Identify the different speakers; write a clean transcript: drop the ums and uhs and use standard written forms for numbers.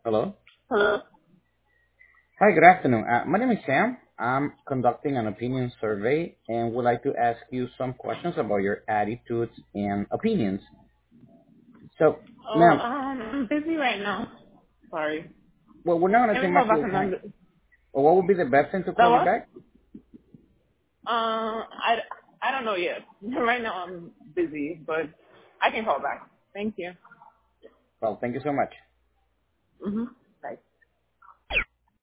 Speaker 1: Hello.
Speaker 2: Hello.
Speaker 1: Hi, good afternoon. My name is Sam. I'm conducting an opinion survey and would like to ask you some questions about your attitudes and opinions. So,
Speaker 2: Oh,
Speaker 1: ma'am,
Speaker 2: I'm busy right now. Sorry.
Speaker 1: well, we're not going to
Speaker 2: Can we
Speaker 1: take
Speaker 2: call
Speaker 1: much of
Speaker 2: back
Speaker 1: your time.
Speaker 2: another?
Speaker 1: Well, what would be the best thing to
Speaker 2: That
Speaker 1: call you
Speaker 2: what?
Speaker 1: back?
Speaker 2: I don't know yet. Right now I'm busy, but I can call back. Thank you.
Speaker 1: Well, thank you so much.
Speaker 2: Mhm.